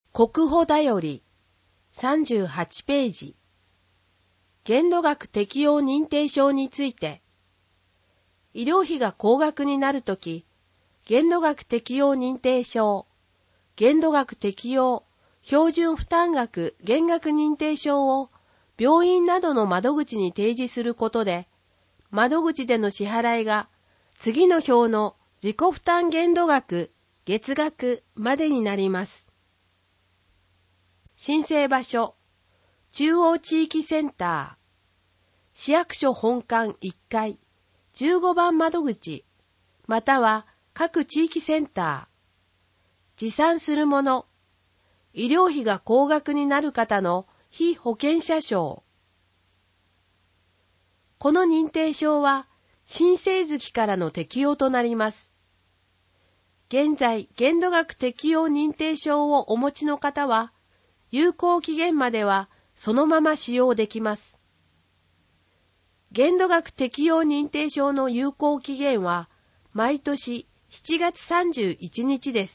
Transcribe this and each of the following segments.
国保だより38ページ。限度額適用認定証について、医療費が高額になるとき、限度額適用認定証、限度額適用標準負担額減額認定証を病院などの窓口に提示することで、窓口での支払いが次の表の自己負担限度額、月額までになります。申請場所、中央地域センター、市役所本館1階、15番窓口、または各地域センター、持参するもの、医療費が高額になる方の被保険者証。この認定証は申請月からの適用となります。現在、限度額適用認定証をお持ちの方は、有効期限まではそのまま使用できます。限度額適用認定証の有効期限は毎年7月31日です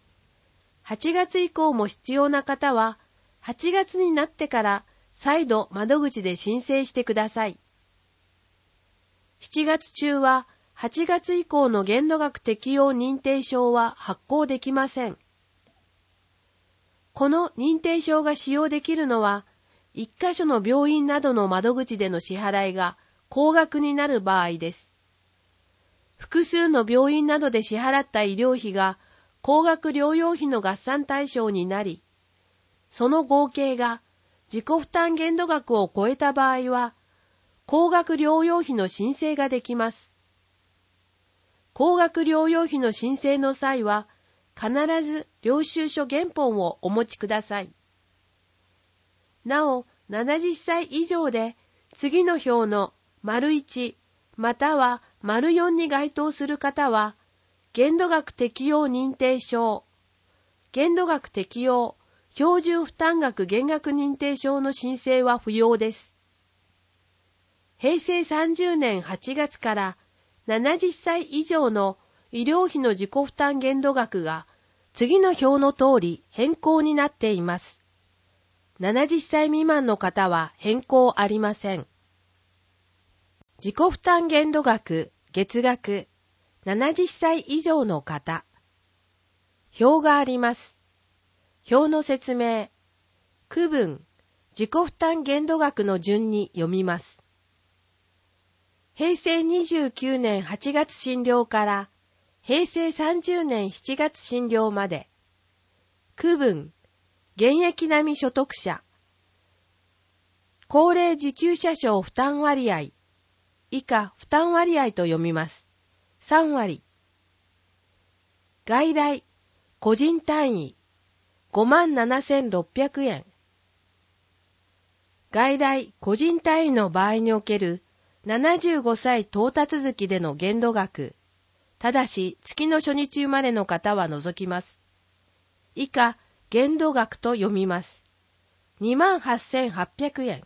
。8月以降も必要な方は8月になってから再度窓口で申請してください。7月中は8月以降の限度額適用認定証は発行できません。この認定証が使用できるのは、一箇所の病院などの窓口での支払いが高額になる場合です。複数の病院などで支払った医療費が高額療養費の合算対象になり、その合計が自己負担限度額を超えた場合は、高額療養費の申請ができます。高額療養費の申請の際は、必ず領収書原本をお持ちください。なお、70歳以上で次の表の①または④に該当する方は、限度額適用認定証、限度額適用標準負担額減額認定証の申請は不要です。平成30年8月から70歳以上の医療費の自己負担限度額が次の表の通り変更になっています。70歳未満の方は変更ありません。自己負担限度額、月額、70歳以上の方。表があります。表の説明。区分、自己負担限度額の順に読みます。平成29年8月診療から平成30年7月診療まで、区分、現役並み所得者、高齢受給者証負担割合、以下負担割合と読みます。3割。外来、個人単位、57,600円。外来、個人単位の場合における75歳到達月での限度額、ただし月の初日生まれの方は除きます。以下、限度額と読みます。28,800円。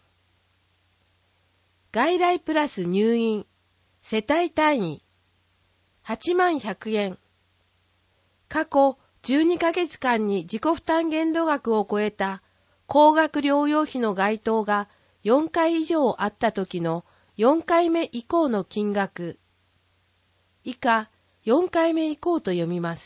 外来プラス入院、世帯単位、81,100円。過去12ヶ月間に自己負担限度額を超えた高額療養費の該当が4回以上あった時の4回目以降の金額。以下、4回目以降と読みます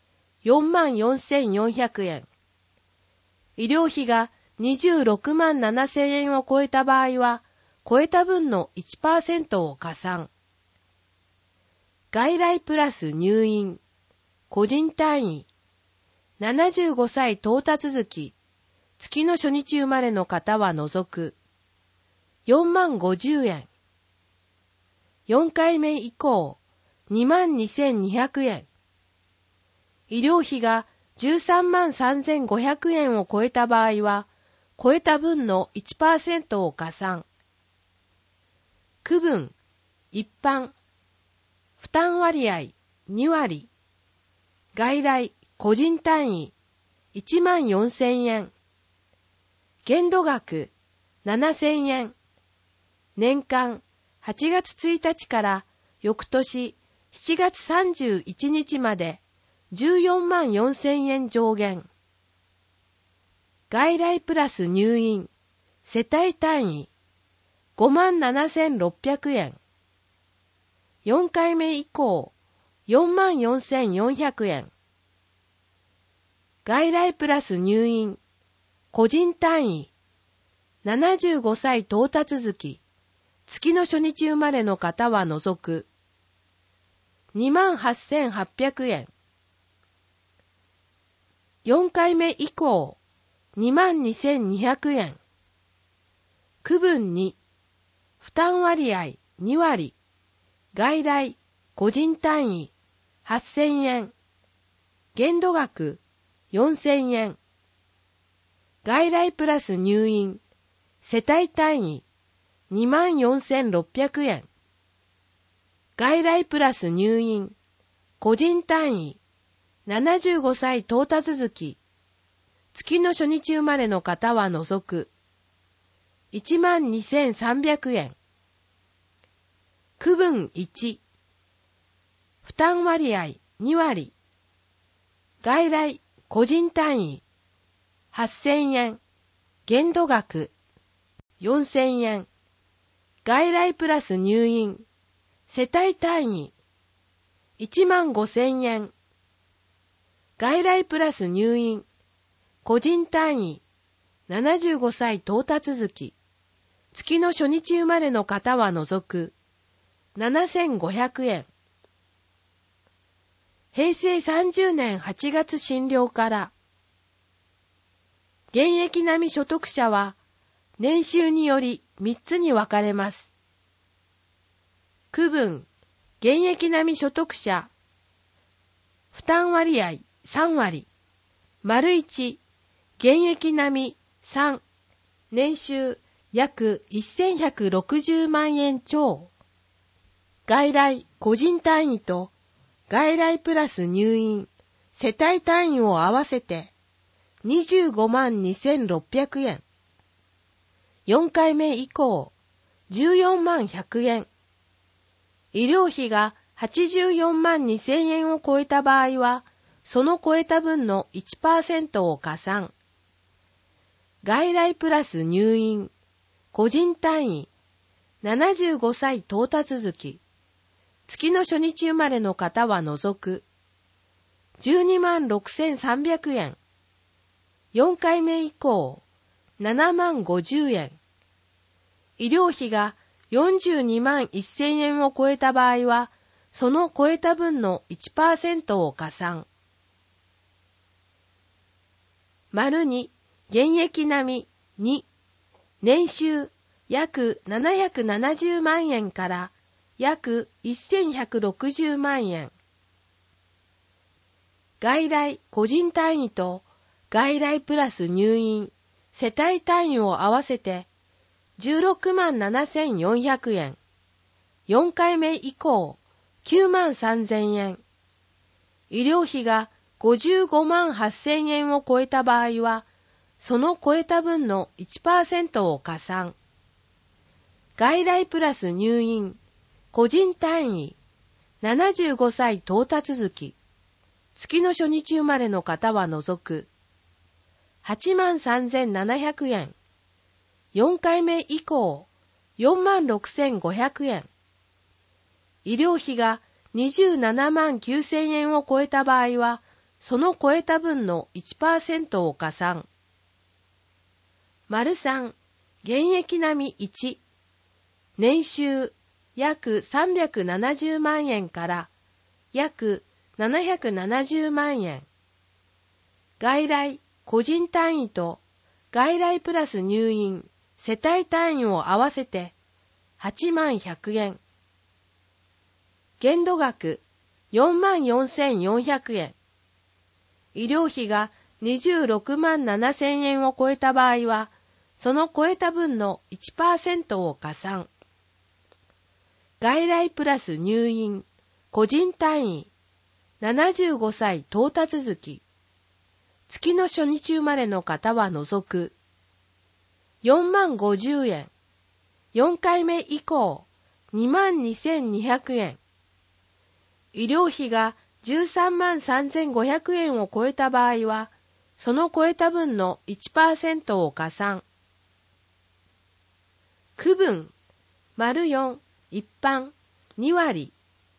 。44,400円。医療費が26万7,000円を超えた場合は、超えた分の 1% を加算。外来プラス入院、個人単位、75歳到達月、月の初日生まれの方は除く。40,050円。4回目以降、22,200円。医療費が133,500円を超えた場合は、超えた分の 1% を加算。区分、一般、負担割合2割。外来、個人単位、14,000円。限度額、7,000円。年間、8月1日から翌年7月31日まで14万4,000円上限。 外来プラス入院、世帯単位、57,600円。4回目以降、44,400円。外来プラス入院、個人単位、75歳到達月、月の初日生まれの方は除く、28,800円。4回目以降、22,200円。区分2、負担割合2割、外来、個人単位、8,000円。限度額、4,000円。外来プラス入院、世帯単位、24,600円。外来プラス入院、個人単位、75歳到達月、月の初日生まれの方は除く、12,300円。区分1、負担割合2割、外来、個人単位、8,000円、限度額、4,000円。外来プラス入院、世帯単位、15,000円。外来プラス入院、個人単位、75歳到達月、月の初日生まれの方は除く、7,500円。平成30年8月診療から、現役並み所得者は、年収により3つに分かれます。区分、現役並み所得者、負担割合3割、丸1、現役並み3、年収約1160万円超。外来、個人単位と外来プラス入院、世帯単位を合わせて252,600円。4回目以降、141,100円。医療費が842,000円を超えた場合は、その超えた分の 1% を加算。外来プラス入院、個人単位、75歳到達月、月の初日生まれの方は除く、126,300円。4回目以降、70,050円。医療費が421,000円を超えた場合は、その超えた分の 1% を加算。丸2、現役並み2、年収約770万円から約1,160万円。外来、個人単位と外来プラス入院、世帯単位を合わせて167,400円。4回目以降、93,000円。医療費が558,000円を超えた場合は、その超えた分の 1% を加算。外来プラス入院、個人単位、75歳到達月、月の初日生まれの方は除く、83,700円。4回目以降、46,500円。医療費が279,000円を超えた場合は、その超えた分の 1% を加算。丸3、現役並み1、年収約370万円から約770万円。外来、個人単位と外来プラス入院、世帯単位を合わせて84,100円。限度額44,400円。医療費が267,000円を超えた場合は、その超えた分の 1% を加算。外来プラス入院、個人単位、75歳到達月、月の初日生まれの方は除く、40,050円。4回目以降、22,200円。医療費が13,3500円を超えた場合は、 その超えた分の 1% を加算。区分、-4、一般、2割。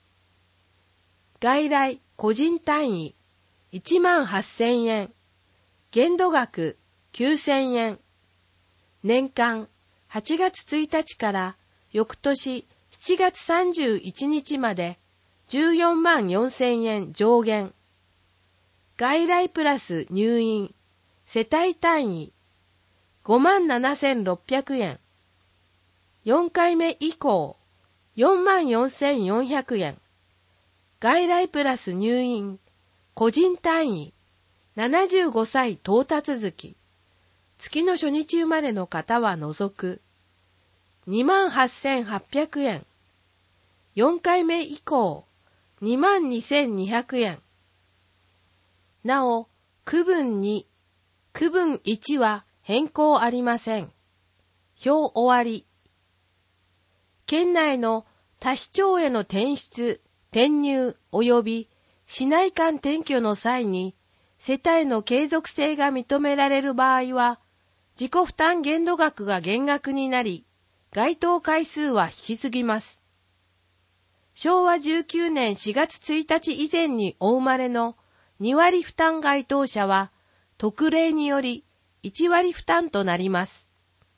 外来、個人単位、18,000円。限度額、9,000円。年間、8月1日から翌年7月31日まで144,000円上限。外来プラス入院、世帯単位、57,600円。4回目以降、44,400円。外来プラス入院、個人単位、75歳到達月。月の初日生まれの方は除く。28,800円。4回目以降、22,200円。なお、区分2、区分1は変更ありません。表終わり。県内の他市町への転出、転入及び市内間転居の際に、世帯の継続性が認められる場合は、自己負担限度額が減額になり、該当回数は引き継ぎます。昭和19年4月1日以前にお生まれの2割負担該当者は、特例により1割負担となります。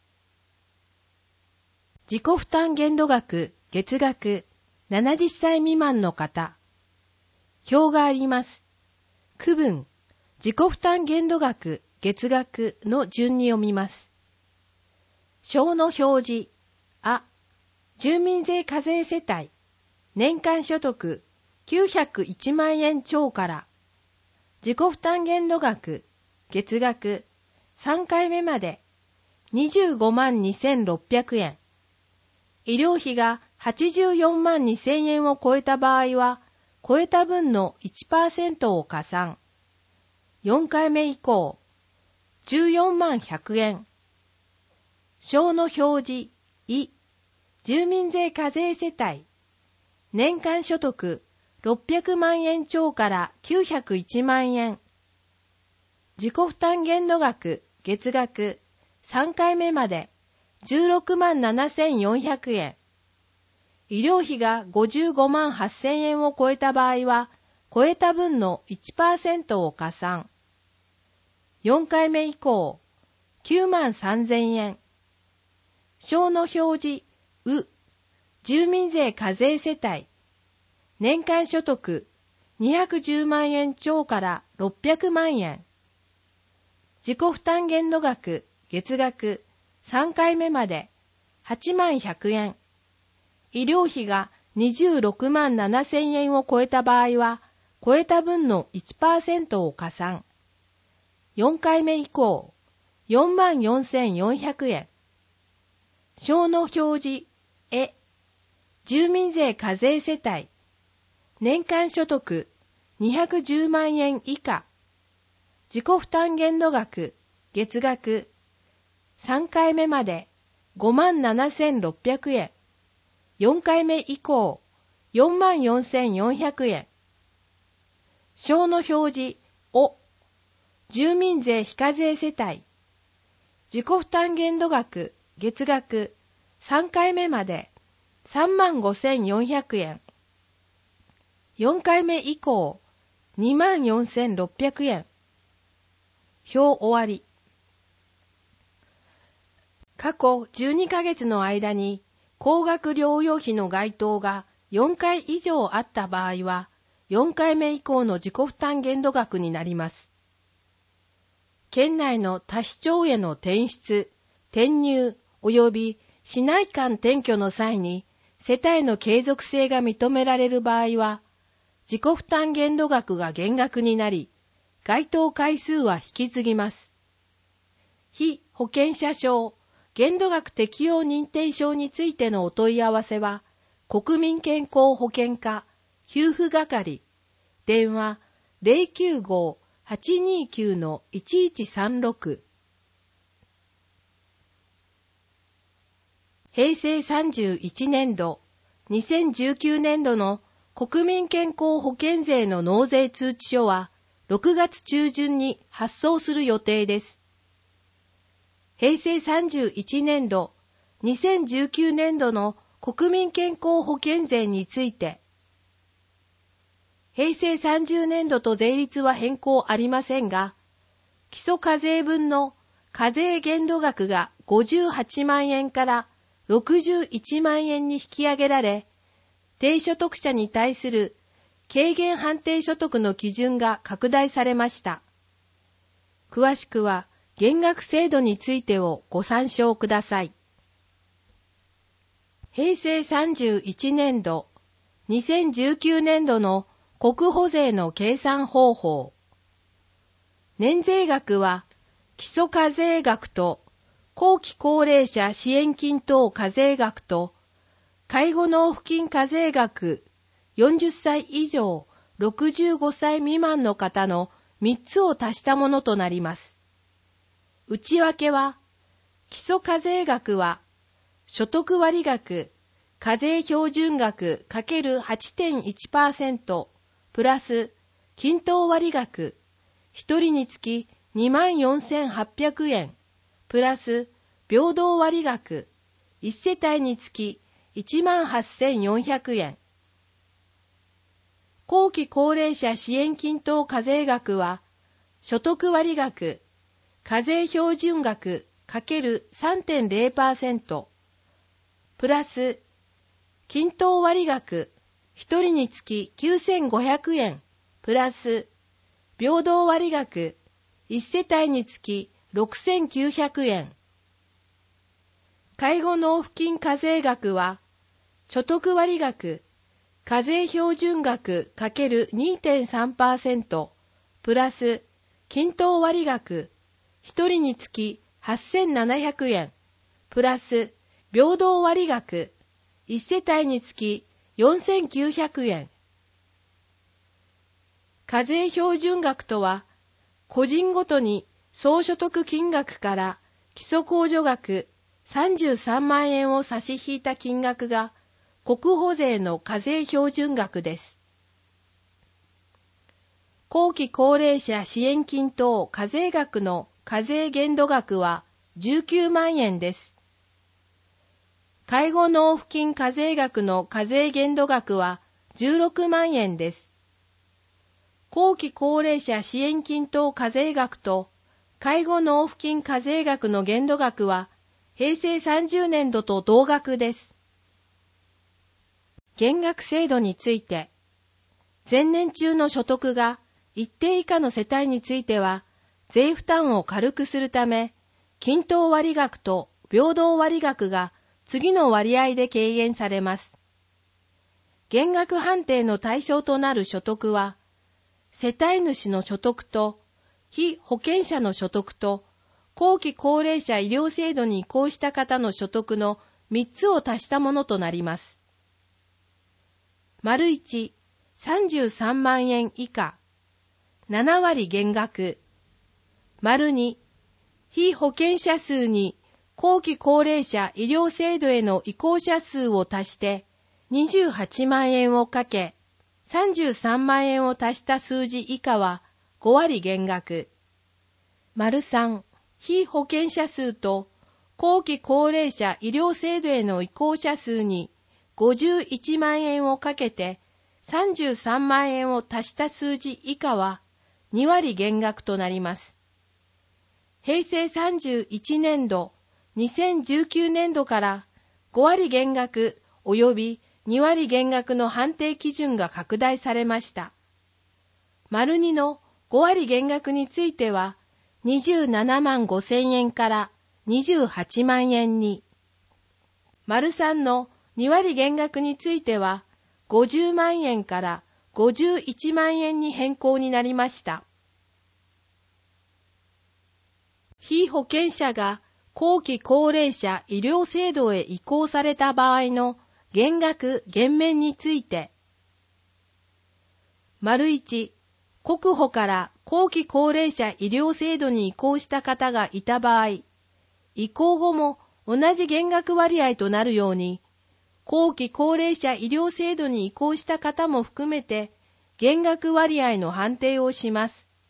自己負担限度額、月額、70歳未満の方。表があります。区分、自己負担限度額、月額の順に読みます。表の表示、住民税課税世帯、年間所得901万円超から、自己負担限度額、月額、3回目まで、25万2,600円。医療費が84万2,000円を超えた場合は、超えた分の 1% を加算。4回目以降、14万100円。表の表示、住民税課税世帯、年間所得600万円超から901万円。自己負担限度額、月額、3回目まで16万7,400円。医療費が55万8,000円を超えた場合は、超えた分の 1% を加算。4回目以降、9万3,000円。表の表示、住民税課税世帯、年間所得210万円超から600万円。自己負担限度額、月額、3回目まで8万100円。医療費が26万7,000円を超えた場合は、超えた分の 1% を加算。4回目以降、44,400円。表の表示、住民税課税世帯、年間所得210万円以下。自己負担限度額、月額、3回目まで57,600円。4回目以降、44,400円。表の表示、住民税非課税世帯、自己負担限度額、月額、3回目まで35,400円。4回目以降、24,600円。表終わり。過去12ヶ月の間に、高額療養費の該当が4回以上あった場合は、4回目以降の自己負担限度額になります。県内の他市町への転出、転入及び市内間転居の際に、世帯の継続性が認められる場合は、自己負担限度額が減額になり、該当回数は引き継ぎます。被保険者証、限度額適用認定証についてのお問い合わせは、国民健康保険課給付係、電話 095-829-1136。平成31年度、2019年度の国民健康保険税の納税通知書は、 6月中旬に発送する予定です。平成31年度、2019年度の国民健康保険税について、平成30年度と税率は変更ありませんが、基礎課税分の課税限度額が58万円から61万円に引き上げられ、低所得者に対する軽減判定所得の基準が拡大されました。詳しくは減額制度についてをご参照ください。平成31年度、2019年度の国保税の計算方法。年税額は基礎課税額と後期高齢者支援金等課税額と介護納付金課税額40歳以上65歳未満の方の3つを足したものとなります。内訳は、基礎課税額は所得割額課税標準額 ×8.1% プラス均等割額1人につき24,800円プラス平等割額1世帯につき18,400円。後期高齢者支援金等課税額は所得割額課税標準額 ×3.0% プラス均等割額1人につき9,500円プラス平等割額1世帯につき6,900円。介護納付金課税額は所得割額課税標準額 ×2.3% プラス均等割額1人につき8,700円プラス平等割額1世帯につき4,900円。課税標準額とは、個人ごとに総所得金額から基礎控除額33万円を差し引いた金額が国保税の課税標準額です。後期高齢者支援金等課税額の課税限度額は19万円です。介護納付金課税額の課税限度額は16万円です。後期高齢者支援金等課税額と介護納付金課税額の限度額は平成30年度と同額です。減額制度について、前年中の所得が一定以下の世帯については税負担を軽くするため、均等割額と平等割額が次の割合で軽減されます。減額判定の対象となる所得は、世帯主の所得と被保険者の所得と後期高齢者医療制度に移行した方の所得の3つを足したものとなります。丸1、33万円以下、7割減額。丸2、被保険者数に後期高齢者医療制度への移行者数を足して28万円をかけ、33万円を足した数字以下は5割減額。丸3、被保険者数と後期高齢者医療制度への移行者数に51万円をかけて33万円を足した数字以下は2割減額となります。平成31年度、2019年度から5割減額及び2割減額の判定基準が拡大されました。丸2の5割減額については27万5千円から28万円に、丸3の2割減額については50万円から51万円に変更になりました。被保険者が後期高齢者医療制度へ移行された場合の減額減免について、丸1、国保から後期高齢者医療制度に移行した方がいた場合、移行後も同じ減額割合となるように、後期高齢者医療制度に移行した方も含めて減額割合の判定をします。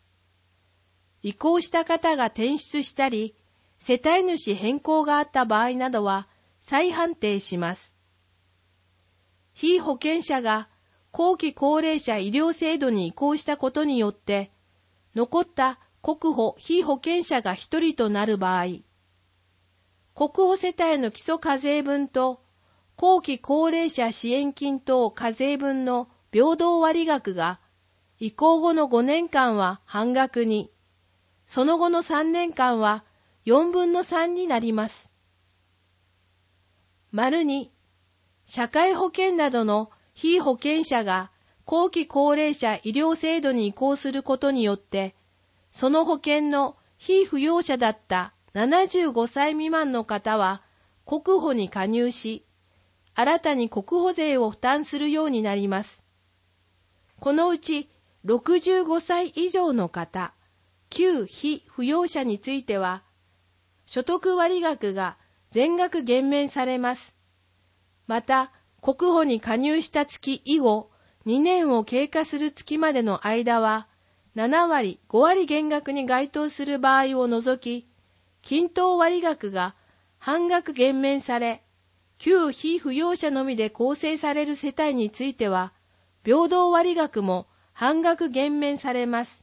移行した方が転出したり、世帯主変更があった場合などは再判定します。被保険者が後期高齢者医療制度に移行したことによって、残った国保被保険者が1人となる場合、国保世帯の基礎課税分と後期高齢者支援金等課税分の平等割額が移行後の5年間は半額に、その後の3年間は4分の3になります。2、社会保険などの被保険者が後期高齢者医療制度に移行することによって、その保険の被扶養者だった75歳未満の方は国保に加入し、新たに国保税を負担するようになります。このうち65歳以上の方、旧被扶養者については、所得割額が全額減免されます。また、国保に加入した月以後、2年を経過する月までの間は、7割、5割減額に該当する場合を除き、均等割額が半額減免され、旧被扶養者のみで構成される世帯については、平等割額も半額減免されます。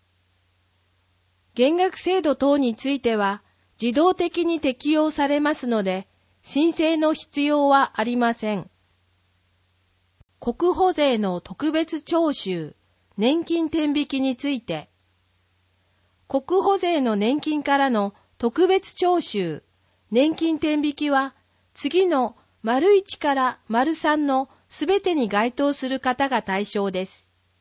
減額制度等については、自動的に適用されますので、申請の必要はありません。国保税の特別徴収、年金転引きについて、国保税の年金からの特別徴収、年金転引きは、次の①から③のすべてに該当する方が対象です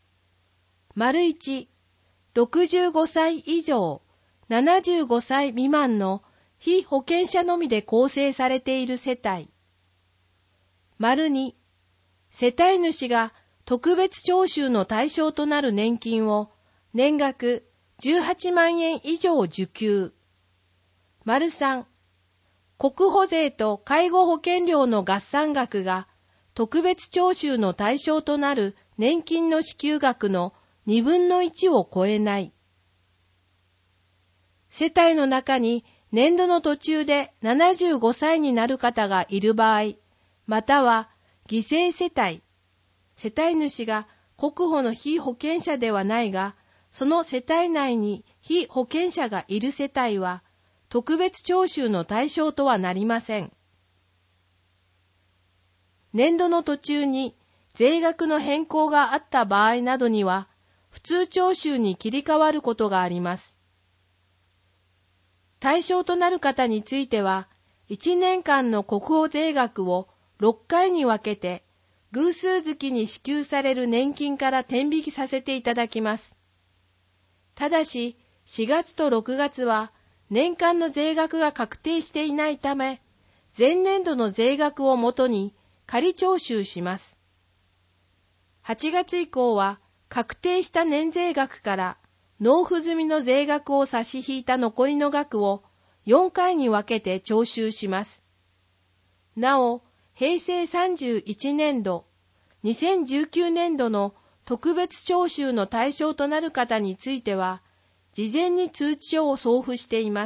。①、65歳以上、75歳未満の被保険者のみで構成されている世帯。②、世帯主が特別徴収の対象となる年金を年額18万円以上受給。③、国保税と介護保険料の合算額が特別徴収の対象となる年金の支給額の2分の1を超えない。世帯の中に年度の途中で75歳になる方がいる場合、または犠牲世帯、世帯主が国保の被保険者ではないが、その世帯内に被保険者がいる世帯は、特別徴収の対象とはなりません。年度の途中に税額の変更があった場合などには、普通徴収に切り替わることがあります。対象となる方については、1年間の国保税額を6回に分けて、偶数月に支給される年金から転引きさせていただきます。ただし、4月と6月は年間の税額が確定していないため、前年度の税額をもとに仮徴収します。8月以降は確定した年税額から納付済みの税額を差し引いた残りの額を4回に分けて徴収します。なお、平成31年度、2019年度の特別徴収の対象となる方については、事前に通知書を送付しています。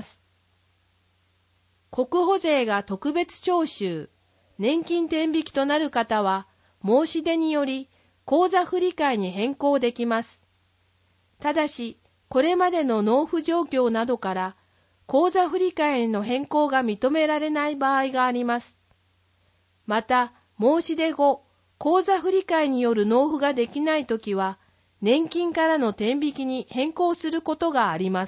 国保税が特別徴収、年金転引きとなる方は、申し出により、口座振替に変更できます。ただし、これまでの納付状況などから、口座振替への変更が認められない場合があります。また、申し出後、口座振替による納付ができないときは、年金からの転引きに変更することがあります。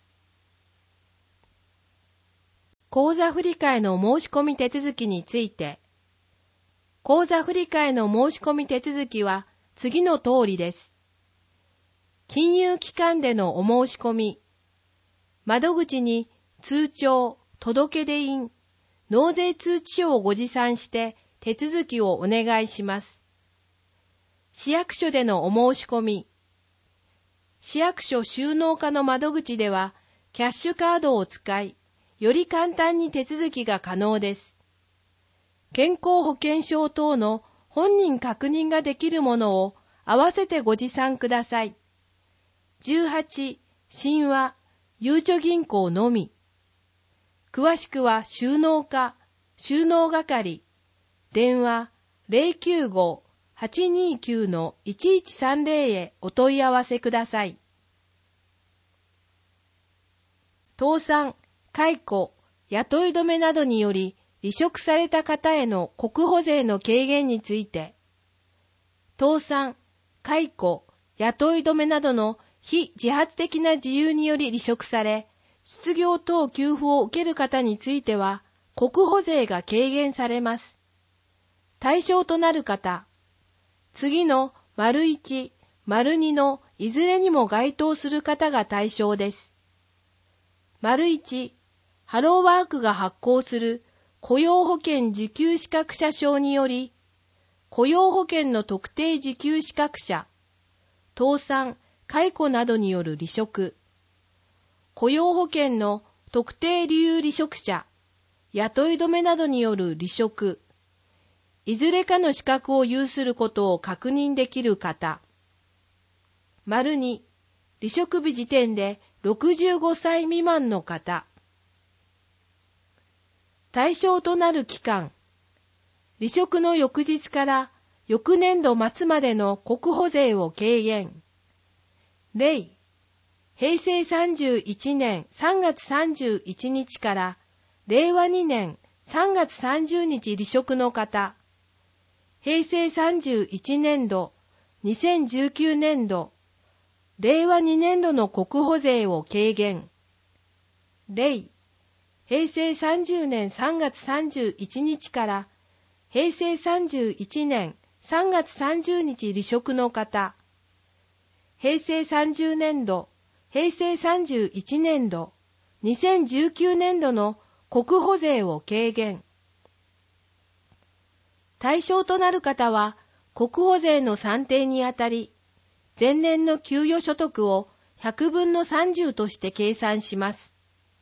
口座振替の申し込み手続きについて、口座振替の申し込み手続きは次の通りです。金融機関でのお申し込み、窓口に通帳、届出印、納税通知書をご持参して手続きをお願いします。市役所でのお申し込み、市役所収納課の窓口ではキャッシュカードを使い、より簡単に手続きが可能です。健康保険証等の本人確認ができるものを合わせてご持参ください。18、 新はゆうちょ銀行のみ。詳しくは収納課、収納係、電話 095-829-1130 へお問い合わせください。倒産、解雇、雇い止めなどにより離職された方への国保税の軽減について、倒産、解雇、雇い止めなどの非自発的な事由により離職され、失業等給付を受ける方については、国保税が軽減されます。対象となる方、次の ①、②のいずれにも該当する方が対象です。①、ハローワークが発行する雇用保険受給資格者証により、雇用保険の特定受給資格者、倒産、解雇などによる離職、雇用保険の特定理由離職者、雇い止めなどによる離職、いずれかの資格を有することを確認できる方。②、離職日時点で65歳未満の方。対象となる期間。離職の翌日から翌年度末までの国保税を軽減。例、平成31年3月31日から令和2年3月30日離職の方。平成31年度、2019年度、令和2年度の国保税を軽減。例、平成30年3月31日から平成31年3月30日離職の方。平成30年度、平成31年度、2019年度の国保税を軽減。対象となる方は、国保税の算定にあたり、前年の給与所得を100分の30として計算します。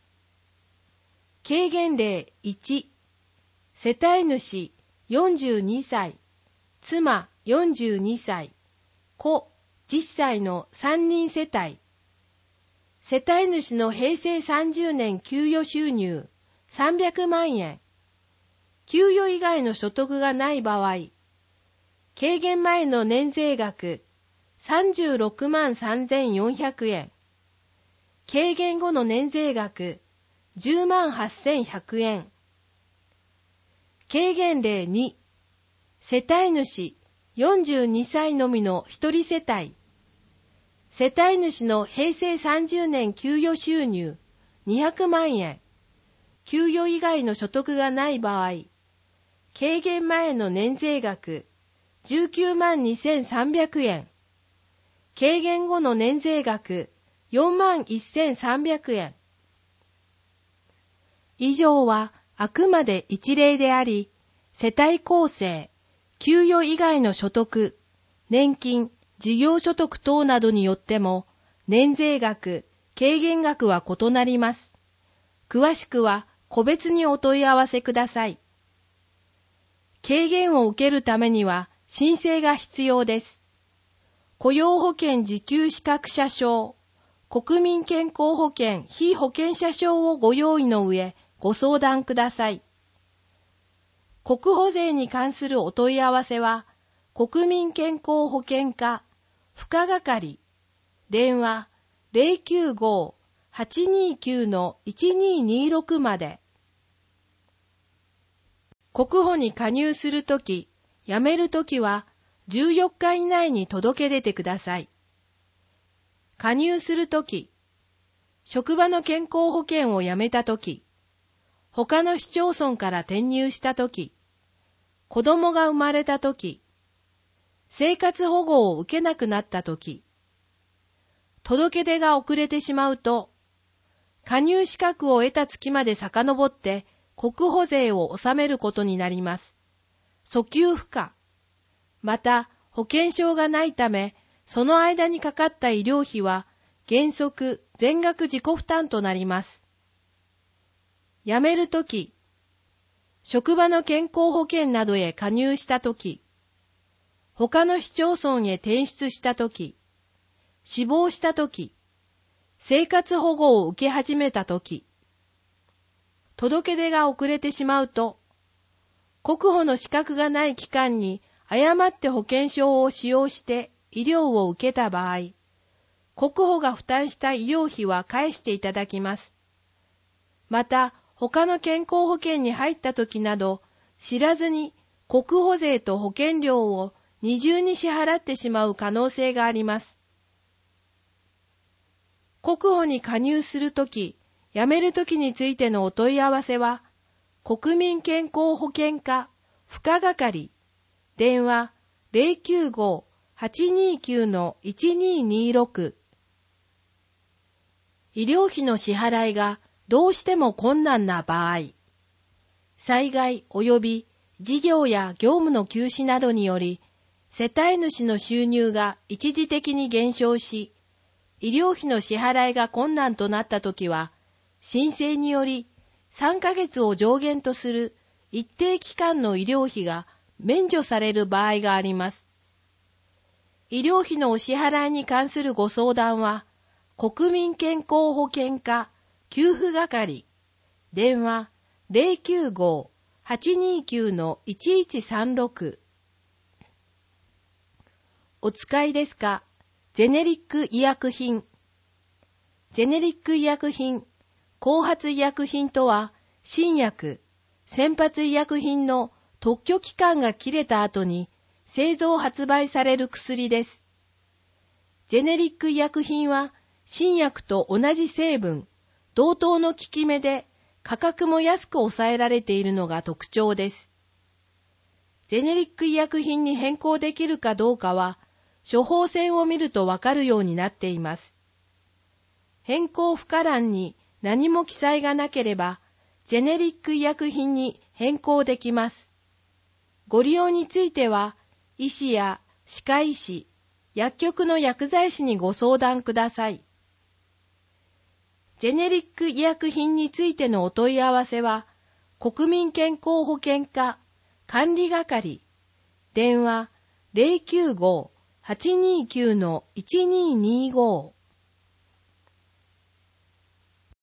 軽減例1、世帯主42歳、妻42歳、子10歳の3人世帯。世帯主の平成30年給与収入300万円。給与以外の所得がない場合、軽減前の年税額36万3400円。軽減後の年税額10万8100円。軽減例2、世帯主42歳のみの一人世帯。世帯主の平成30年給与収入200万円。給与以外の所得がない場合、軽減前の年税額19万2300円。軽減後の年税額4万1300円。以上はあくまで一例であり、世帯構成、給与以外の所得、年金、事業所得等などによっても、年税額、軽減額は異なります。詳しくは個別にお問い合わせください。軽減を受けるためには申請が必要です。雇用保険受給資格者証、国民健康保険被保険者証をご用意の上、ご相談ください。国保税に関するお問い合わせは、国民健康保険課、付加係、電話 095-829-1226 まで。国保に加入するとき、辞めるときは、14日以内に届け出てください。加入するとき、職場の健康保険を辞めたとき、他の市町村から転入したとき、子供が生まれたとき、生活保護を受けなくなったとき、届け出が遅れてしまうと、加入資格を得た月まで遡って国保税を納めることになります。訴求不可。また、保険証がないため、その間にかかった医療費は原則全額自己負担となります。辞めるとき、職場の健康保険などへ加入したとき、他の市町村へ転出したとき、死亡したとき、 生活保護を受け始めたとき、届け出が遅れてしまうと、国保の資格がない期間に誤って保険証を使用して医療を受けた場合、国保が負担した医療費は返していただきます。また、他の健康保険に入ったときなど、知らずに国保税と保険料を二重に支払ってしまう可能性があります。国保に加入するとき、辞めるときについてのお問い合わせは、国民健康保険課付加係、電話 095-829-1226。医療費の支払いがどうしても困難な場合、災害及び事業や業務の休止などにより、世帯主の収入が一時的に減少し、医療費の支払いが困難となったときは、申請により3ヶ月を上限とする一定期間の医療費が免除される場合があります。医療費のお支払いに関するご相談は、国民健康保険課給付係、電話 095-829-1136。お使いですか？ジェネリック医薬品。ジェネリック医薬品、後発医薬品とは、新薬、先発医薬品の特許期間が切れた後に製造発売される薬です。ジェネリック医薬品は、新薬と同じ成分、同等の効き目で価格も安く抑えられているのが特徴です。ジェネリック医薬品に変更できるかどうかは、処方箋を見るとわかるようになっています。変更付加欄に何も記載がなければ、ジェネリック医薬品に変更できます。ご利用については、医師や歯科医師、薬局の薬剤師にご相談ください。ジェネリック医薬品についてのお問い合わせは、国民健康保険課管理係、電話 095-829-1225